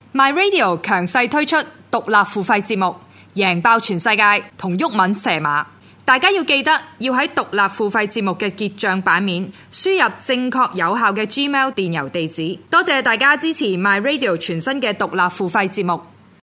My Radio 強勢推出獨立付費節目，贏爆全世界同毓民蛇馬。大家要記得要喺獨立付費節目嘅結帳版面輸入正確有效嘅 Gmail 電郵地址。多謝大家支持 My Radio 全新嘅獨立付費節目。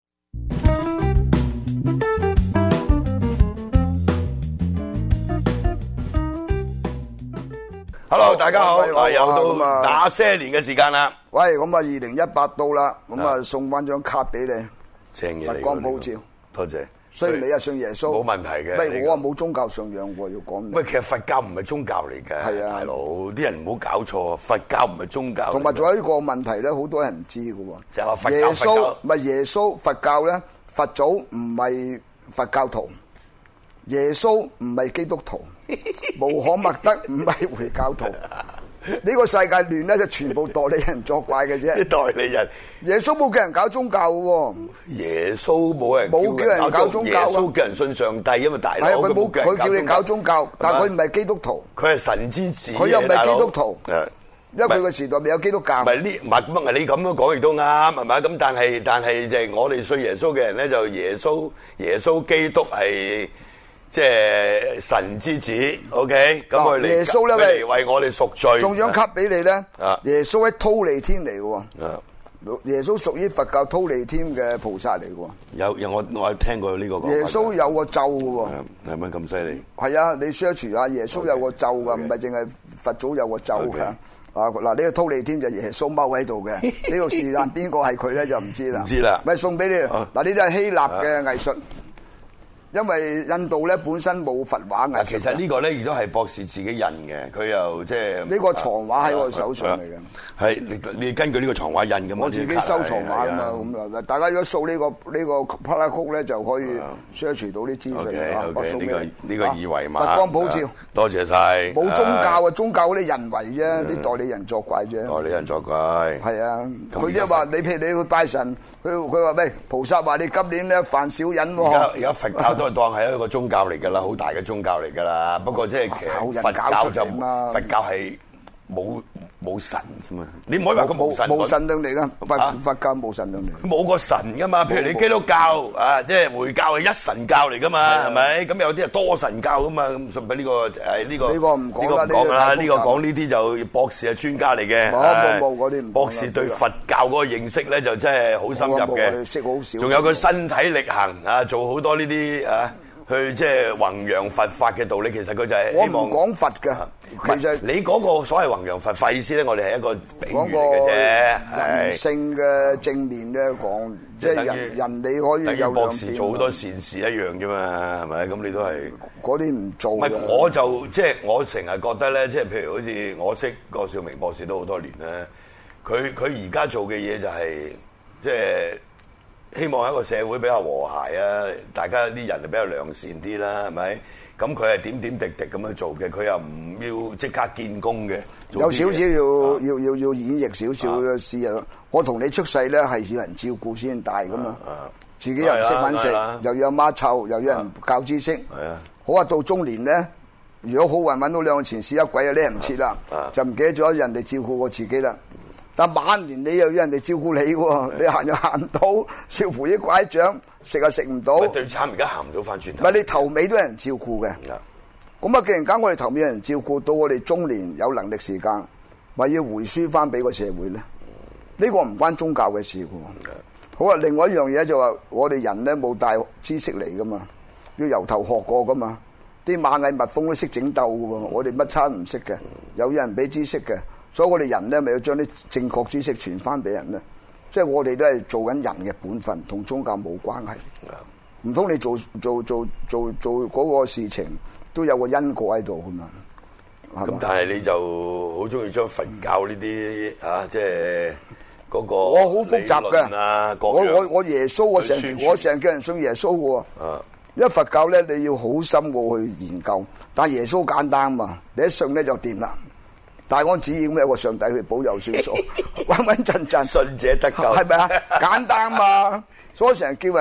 Hello， 大家好，又到那些年嘅時間啦。 喂，咁啊，2018到啦，咁啊送翻張卡俾你， 正嘢嚟， 佛光普照， 多謝。 所以你啊信耶穌， 冇問題嘅。 喂，我啊冇宗教信仰喎，要講。 喂，其實佛教唔係宗教嚟嘅，係啊，大佬，啲人唔好搞錯，佛教唔係宗教。同埋仲有一個問題咧，好多人唔知嘅喎。就係話佛教，耶穌唔係耶穌，佛教咧，佛祖唔係佛教徒，耶穌唔係基督徒。穆罕默德唔係回教徒，呢個世界亂咧就全部代理人作怪嘅啫。代理人，耶穌冇叫人搞宗教嘅喎。耶穌冇叫人搞宗教，耶穌叫人信上帝，因為大佬佢叫你搞宗教，但係佢唔係基督徒，佢係神之子，佢又唔係基督徒，因為佢個時代未有基督教。唔係呢，唔係你咁樣講亦都啱，係咪？咁但係就係我哋信耶穌嘅人咧，就耶穌基督係。即係神之子 ，OK， 咁佢耶穌咧為我哋贖罪，送張卡俾你咧。耶穌係忉利天嚟嘅，耶穌屬於佛教忉利天嘅菩薩嚟嘅。有我聽過呢個講。耶穌有個咒嘅，係咪咁犀利？係啊，你 search 下耶穌有個咒噶，唔係淨係佛祖有個咒噶。啊嗱，呢個忉利天就耶穌踎喺度嘅，呢個是但邊個係佢咧就唔知啦。唔知啦，咪送俾你。嗱，呢啲係希臘嘅藝術。因為印度咧本身冇佛畫藝術，其實呢個咧亦都係博士自己印嘅，佢又即係呢個藏畫喺我手上嚟嘅。係你根據呢個藏畫印嘅嘛？我自己收藏畫啊嘛，咁啊，大家如果掃呢個帕拉曲咧，就可以 search 到啲資訊啊。呢個二維碼，佛光普照，多謝晒。冇宗教啊，宗教嗰啲人為啫，啲代理人作怪啫。代理人作怪。係啊，佢即係話你譬如你去拜神，佢話喂，菩薩話你今年咧犯小人喎。而家佛教都係當係一個宗教嚟㗎啦，好大嘅宗教嚟㗎啦。不過即係其實佛教就佛教係冇神㗎嘛。你唔可以話佢冇神量嚟㗎。佛教冇神量嚟。冇個神㗎嘛。譬如你基督教啊，即係回教係一神教嚟㗎嘛，係咪？咁有啲係多神教㗎嘛。咁順便呢個呢個唔講啦。呢個講呢啲就博士係專家嚟嘅。冇嗰啲唔。博士對佛教嗰個認識咧就真係好深入嘅。識好少。仲有個身體力行啊，做好多呢啲啊。去即係弘揚佛法嘅道理，其實佢就係希望我唔講佛㗎。其實你嗰個所謂弘揚佛法意思咧，我哋係一個比喻嚟嘅啫。人性嘅正面咧講，即係人你可以有兩邊。等於博士做好多善事一樣啫嘛，係咪？咁你都係嗰啲唔做。唔係，我就即係我成日覺得咧，即係譬如好似我識郭兆明博士都好多年咧，佢而家做嘅嘢就係即係。希望一個社會比較和諧啊，大家啲人就比較良善啲啦，係咪？咁佢係點點滴滴咁樣做嘅，佢又唔要即刻見功嘅，有少少要演繹少少嘅事啊！我同你出世咧係要人照顧先大噶嘛，自己又唔識搵食，又要阿媽湊，又要人教知識，好啊！到中年咧，如果好運搵到兩個錢屎一鬼啊，你唔切啦，就唔記得咗人哋照顧過自己啦。但晚年你又要人哋照顧你喎，你行又行唔到，少扶啲拐杖，食又食唔到。最慘而家行唔到翻轉頭。唔係你頭尾都有人照顧嘅。咁啊，既然間我哋頭尾有人照顧，到我哋中年有能力時間，咪要回輸翻俾個社會咧？呢個唔關宗教嘅事喎。好啊，另外一樣嘢就話，我哋人咧冇大知識嚟噶嘛，要由頭學過噶嘛。啲螞蟻蜜蜂都識整竇嘅喎，我哋乜餐唔識嘅，有人俾知識嘅。所以我哋人咧，咪要將啲正確知識傳翻俾人咧。即係我哋都係做緊人嘅本分，同宗教冇關係。唔通你做嗰個事情都有個因果喺度㗎嘛？咁但係你就好中意將佛教呢啲即係嗰個我好複雜嘅。我耶穌我成日叫人信耶穌嘅喎。因為佛教咧，你要好深奧去研究，但係耶穌簡單嘛，你一信咧就掂啦。大安旨意咁有個上帝去保佑少數，穩穩陣陣，信者得救，係咪啊？簡單嘛，所以成日叫人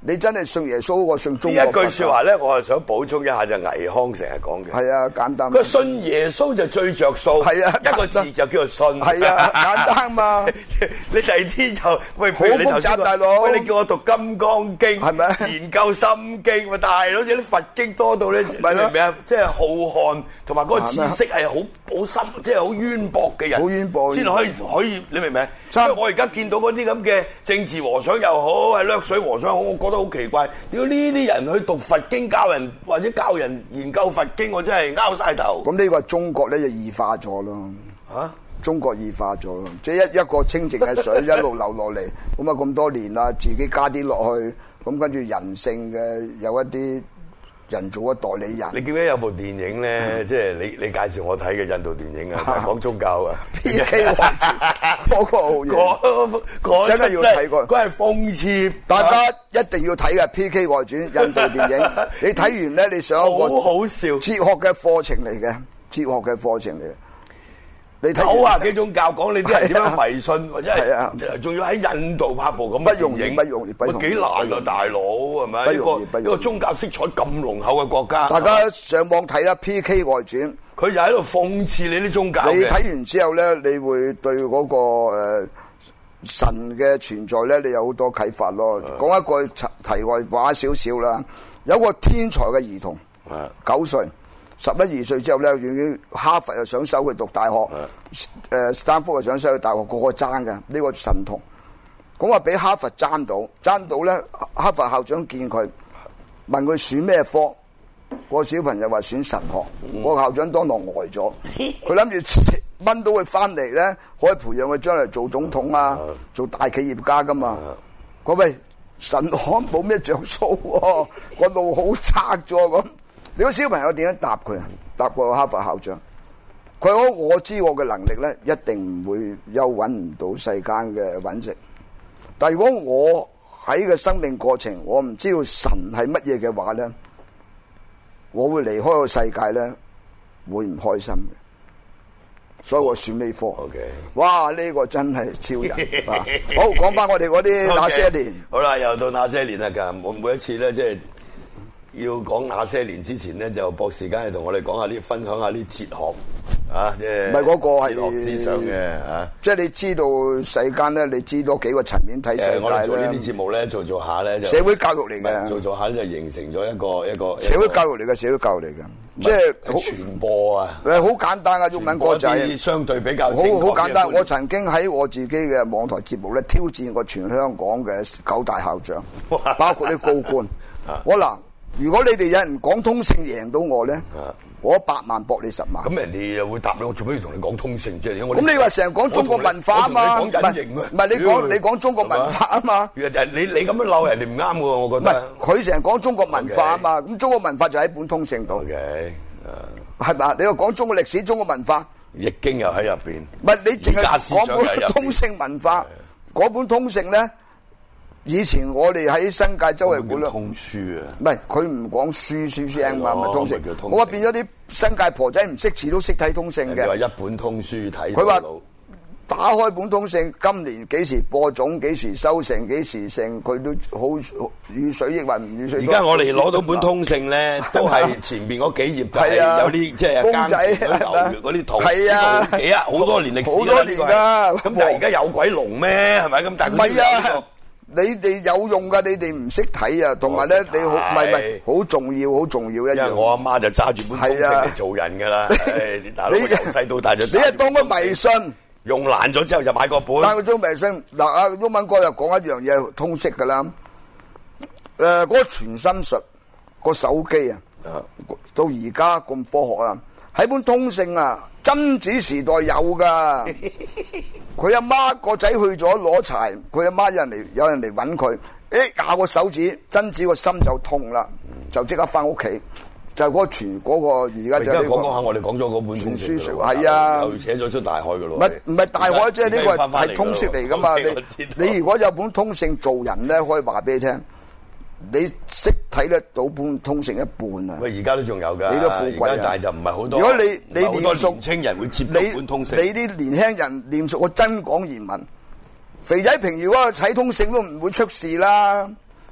你真係信耶穌過信中國。 呢一句説話咧，我係想補充一下，就倪匡成日講嘅。 係啊，簡單。 佢信耶穌就最着數。係啊，一個字就叫做信。 係啊，簡單嘛。 你第二啲就喂， 好複雜大佬。 喂，你叫我讀《金剛經》，係咪？研究《心經》，喂大佬，有啲佛經多到咧，你明唔明啊？即係浩瀚，同埋嗰個知識係好深，即係好淵博嘅人。好淵博。先可以，你明唔明？所以我而家見到嗰啲咁嘅政治和尚又好，係掠水和尚好，我覺得好奇怪。如果呢啲人去讀佛經教人，或者教人研究佛經，我真係拗晒頭。 咁呢個中國咧就異化咗咯。嚇！中國異化咗，即係一個清淨嘅水一路流落嚟，咁啊咁多年啦，自己加啲落去，咁跟住人性嘅有一啲人做嘅代理人。 你記唔記得有部電影咧？即係你介紹我睇嘅印度電影啊，講宗教啊。 PK 王傳嗰個好嘢，真係要睇過。 佢係諷刺， 大家一定要睇嘅 PK 外傳印度電影。你睇完咧，你上一個好笑哲學嘅課程嚟嘅，哲學嘅課程嚟嘅。你睇 90幾種教講你啲人點樣迷信，或者係仲要喺印度拍部咁不容易， 幾難啊大佬係咪？一個宗教色彩咁濃厚嘅國家， 大家上網睇啦 PK 外傳， 佢就喺度諷刺你啲宗教。 你睇完之後咧，你會對嗰個神嘅存在咧，你有好多啟發咯。講一句題外話少少啦，有個天才嘅兒童，9歲。11、12歲之後咧，已經哈佛又想收佢讀大學，斯坦福又想收佢大學，個個爭嘅呢個神童。咁話俾哈佛爭到咧，哈佛校長見佢，問佢選咩科，個小朋友話選神學，個校長當堂呆咗。佢諗住掹到佢翻嚟咧，可以培養佢將來做總統啊，做大企業家噶嘛。佢喂神學冇咩着數喎，個路好窄咗咁。你個小朋友點樣答佢啊？答個哈佛校長，佢講我知我嘅能力咧，一定唔會揾唔到世間嘅揾食。但係如果我喺個生命過程，我唔知道神係乜嘢嘅話咧，我會離開個世界咧，會唔開心嘅。所以我選呢科。 Okay. 哇！呢個真係超人。好，講翻我哋嗰啲那些年。 好啦，又到那些年啦。我每一次咧，即係。要講那些年之前咧，就博士梗係同我哋講下啲，分享下啲哲學啊，即係唔係嗰個係哲學思想嘅啊。 即係你知道世間咧，你知多幾個層面睇世界咧。 我哋做呢啲節目咧，做下咧就社會教育嚟嘅。 做下咧就形成咗一個社會教育嚟嘅，社會教育嚟嘅，即係傳播啊。 好簡單嘅中文歌仔， 相對比較好簡單。我曾經喺我自己嘅網台節目咧，挑戰過全香港嘅9大校長，包括啲高官。我嗱。如果你哋有人講通勝贏到我咧，我100萬博你10萬。 咁人哋又會答你，我做咩要同你講通勝啫？ 咁你話成日講中國文化啊嘛？唔係你講中國文化啊嘛？ 你咁樣鬧人哋唔啱嘅喎，我覺得。 唔係佢成日講中國文化啊嘛？咁中國文化就喺本通勝度。係嘛？你又講中國歷史、中國文化， 易經又喺入邊。 唔係你淨係講本通勝文化，嗰本通勝咧。以前我哋喺新界周圍管咧， 通書啊， 唔係佢唔講書聲嘛，咪通勝。我話變咗啲新界婆仔唔識字都識睇通勝嘅。 你話一本通書睇， 佢話打開本通勝，今年幾時播種，幾時收成，幾時成，佢都好雨水抑或唔雨水。 而家我哋攞到本通勝咧，都係前邊嗰幾頁係有啲即係耕田嗰啲圖， 係啊， 幾啊好多年歷史好多年㗎。 咁但係而家有鬼龍咩？係咪咁？但係唔係啊。 你哋有用噶，你哋唔識睇啊，同埋咧，你好唔係好重要一樣。 因為我阿媽就揸住本通勝嚟做人噶啦，大佬由細到大就你係當佢迷信， 用爛咗之後就買個本。 但係佢做迷信嗱，阿毓民哥又講一樣嘢通識噶啦，嗰個傳心術，個手機啊，到而家咁科學啊，喺本通勝啊，曾子時代有噶。佢阿媽個仔去咗攞柴，佢阿媽有人嚟揾佢，咬個手指，曾子個心就痛啦，就即刻翻屋企，就嗰個傳嗰個而家就。而家講下，我哋講咗嗰本通書術， 係啊， 又扯咗出大海噶咯。 唔係大海，即係呢個係通識嚟噶嘛？你如果有本通勝做人咧，可以話俾你聽。你識睇得到本通勝一半啊！ 喂，而家都仲有㗎， 你都富貴啊！ 但係就唔係好多。 如果你念熟， 年青人會接觸本通勝。 你啲年輕人念熟個真講言文，肥仔平如果睇通勝都唔會出事啦。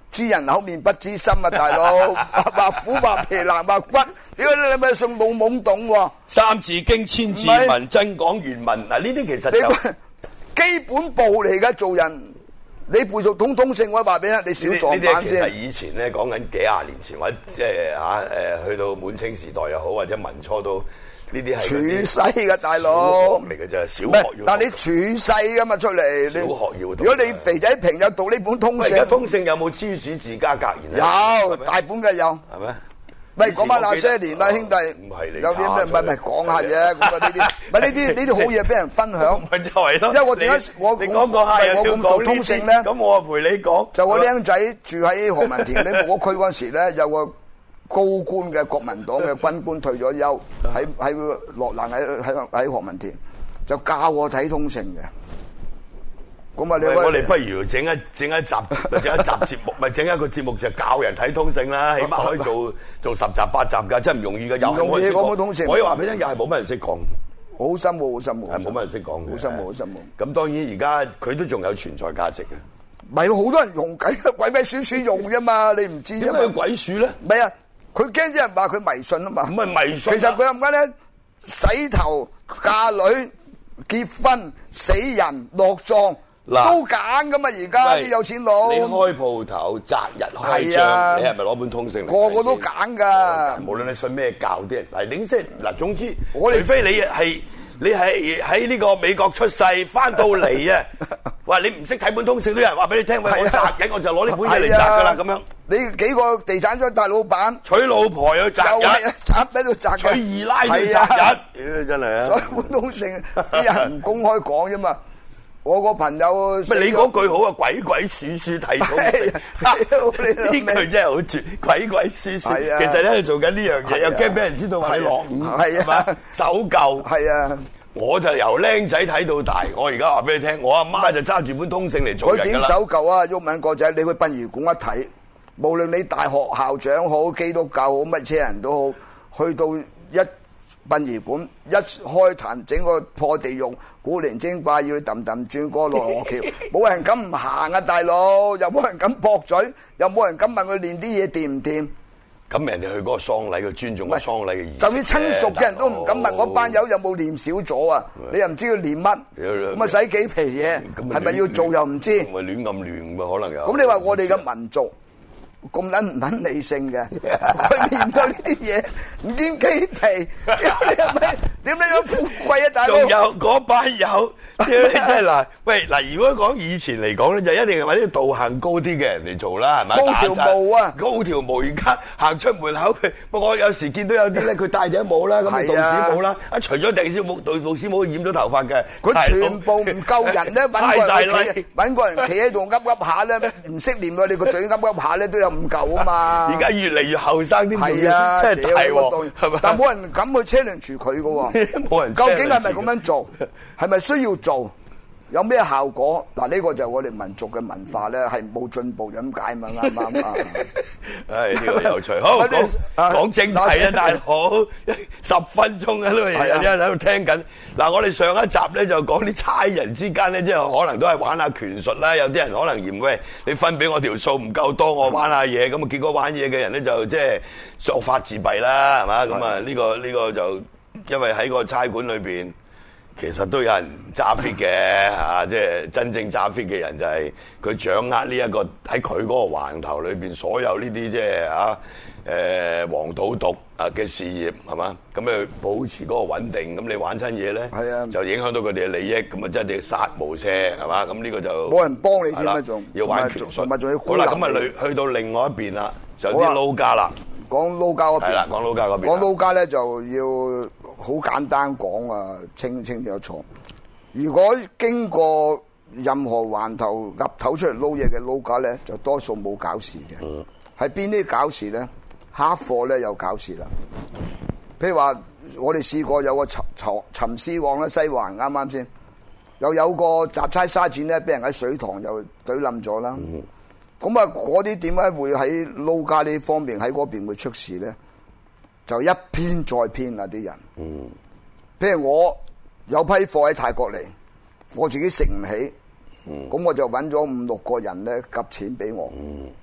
知人口面不知心啊，大佬，畫虎畫皮難畫骨，屌你咪送老懵懂喎！ 三字經千字文，真講原文嗱，呢啲其實就基本步嚟嘅，做人你背熟通勝，我話俾你，你少撞板先。 其實以前咧講緊幾廿年前，或者即係去到滿清時代又好，或者民初都。呢啲係處世嘅大佬嚟嘅啫，小學要。 但係你處世噶嘛出嚟， 小學要讀。 如果你肥仔平有讀呢本通勝， 而家通勝有冇諸子治家格言啊？有大本嘅有。係咩？ 喂，講翻那些年啦，兄弟。 唔係你有啲咩？唔係講下啫。咁啊呢啲，唔係呢啲好嘢俾人分享。 咪就係咯。 因為我點解我咁做通勝咧？ 咁我陪你講。 就我僆仔住喺何文田呢木屋區嗰時咧，有個高官嘅國民黨嘅軍官退咗休，喺落難喺何文田，就教我睇通勝嘅。咁啊， 我哋不如整一集節目，咪整一個節目就教人睇通勝啦，起碼可以做10集8集㗎，真係唔容易㗎。 唔容易講本通勝， 我話俾你聽，又係冇乜人識講， 好深奧，好深奧， 係冇乜人識講， 好深奧，好深奧。 咁當然而家佢都仲有存在價值嘅。 唔係好多人用鬼鼠鼠用啫嘛，你唔知啫嘛。 點解鬼鼠咧？ 唔係啊。佢驚啲人話佢迷信啊嘛， 唔係迷信。 其實佢係唔緊咧，洗頭、嫁女、結婚、死人、落葬都揀噶嘛。而家啲有錢佬， 你開鋪頭擇日開張，你係咪攞本通勝嚟？ 個個都揀噶， 無論你信咩教啲人。嗱，你即係嗱，總之，除非你係喺呢個美國出世，翻到嚟啊！哇！你唔識睇本通勝，都有人話俾你聽，喂，我擇日我就攞呢本嘢嚟擇噶啦，咁樣。你幾個地產商大老闆娶老婆又擇日， 擇喺度擇， 娶二奶都擇日，真係啊！ 所以本通勝啲人唔公開講啫嘛。我個朋友你嗰句好啊，鬼鬼祟祟睇通勝，呢句真係好絕，鬼鬼祟祟。其實咧做緊呢樣嘢，又驚俾人知道話你落伍，係嘛？守舊係啊。 我就由僆仔睇到大，我而家話俾你聽，我阿媽就揸住本通勝嚟做人㗎啦。 佢點守舊啊？毓民哥仔，你去殯儀館一睇，無論你大學校長好、基督教好、乜車人都好，去到一殯儀館一開壇，整個破地獄、古靈精怪，要你揼揼轉過羅河橋，冇人敢唔行啊！大佬，又冇人敢駁嘴，又冇人敢問佢練啲嘢掂唔掂。 咁人哋去嗰個喪禮，佢尊重個喪禮嘅儀式。 就算親屬嘅人都唔敢問我班友有冇練少咗啊！你又唔知佢練乜，咁啊使幾皮嘢，係咪要做又唔知。 咪亂咁亂喎，可能有。 咁你話我哋嘅民族咁撚唔撚理性嘅，去面對呢啲嘢唔見幾皮，你係咪點樣樣富貴啊？大佬， 仲有嗰班友。即係嗱，喂嗱，如果講以前嚟講咧，就一定係揾啲道行高啲嘅人嚟做啦，係咪？ 高條毛啊！ 高條毛，而家行出門口，我有時見到有啲咧，佢戴頂帽啦，咁道士帽啦，除咗道士帽染咗頭髮嘅， 佢全部唔夠人咧，揾個人企喺度噏下咧，唔識念喎，你個嘴噏下咧都有唔夠啊嘛！ 而家越嚟越後生啲， 係啊， 真係大喎，係咪？ 但冇人敢去車輪住佢嘅喎， 冇人。 究竟係咪咁樣做？係咪需要做？有咩效果？嗱，呢個就係我哋民族嘅文化咧，係冇進步就咁解嘛，啱唔啱啊？ 唉，呢個有趣。好，講正題啊，大佬，10分鐘啊，呢個有啲人喺度聽緊。嗱，我哋上一集咧就講啲差人之間咧，即係可能都係玩下權術啦。有啲人可能嫌喂，你分俾我條數唔夠多，我玩下嘢，咁啊結果玩嘢嘅人咧就即係作法自斃啦，係嘛？咁啊呢個就因為喺個差館裏邊。其實都有人揸 fit 嘅嚇，即係真正揸 fit 嘅人就係佢掌握呢一個喺佢嗰個橫頭裏邊所有呢啲即係嚇黃賭毒啊嘅事業係嘛？咁你保持嗰個穩定，咁你玩親嘢咧，就影響到佢哋嘅利益，咁啊真係殺無赦係嘛？咁呢個就冇人幫你添啊，仲要玩權術， 同埋仲要好啦，咁啊去到另外一邊啦，就啲撈家啦， 講撈家嗰邊係啦， 講撈家嗰邊， 講撈家咧就要。好簡單講啊，清楚楚。如果經過任何環頭岌頭出嚟撈嘢嘅撈家咧，就多數冇搞事嘅。係邊啲搞事咧？黑貨咧有搞事啦。譬如話，我哋試過有個尋屍王咧，西環啱啱先，又有個雜差沙展咧，俾人喺水塘又懟冧咗啦。咁啊，嗰啲點解會喺撈家呢方面喺嗰邊會出事咧？就一偏再偏啊！啲人，譬如我有批貨喺泰國嚟，我自己食唔起，咁我就揾咗5-6個人咧夾錢俾我，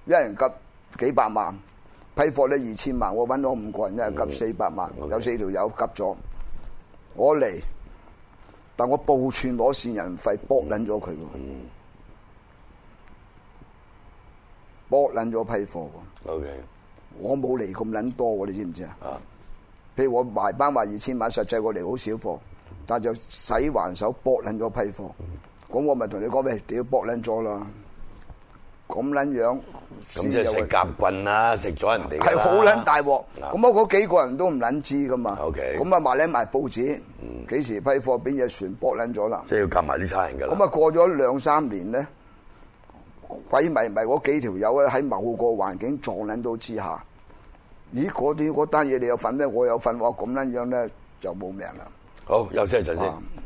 一人急幾百萬，批貨咧2000萬，我揾咗5個人，一人急400萬，有4條友急咗，我嚟，但我報串攞線人費搏撚咗佢喎，搏撚咗批貨喎。 OK， 我冇嚟咁撚多喎，你知唔知啊？譬如我埋班話2000萬，實際我嚟好少貨，但就使還手搏撚咗批貨，咁我咪同你講咩？屌搏撚咗啦！咁撚樣， 咁即係食夾棍啦，食咗人哋係好撚大鑊。咁我嗰幾個人都唔撚知噶嘛。 OK， 咁啊賣報紙，幾時批貨邊隻船搏撚咗啦？ 即係要夾埋啲差人㗎啦。 咁啊過咗2-3年咧，鬼迷嗰幾條友咧喺某個環境撞撚到之下，咦嗰單嘢你有份咩？我有份喎，咁撚樣咧就冇命啦。 好，休息一陣先。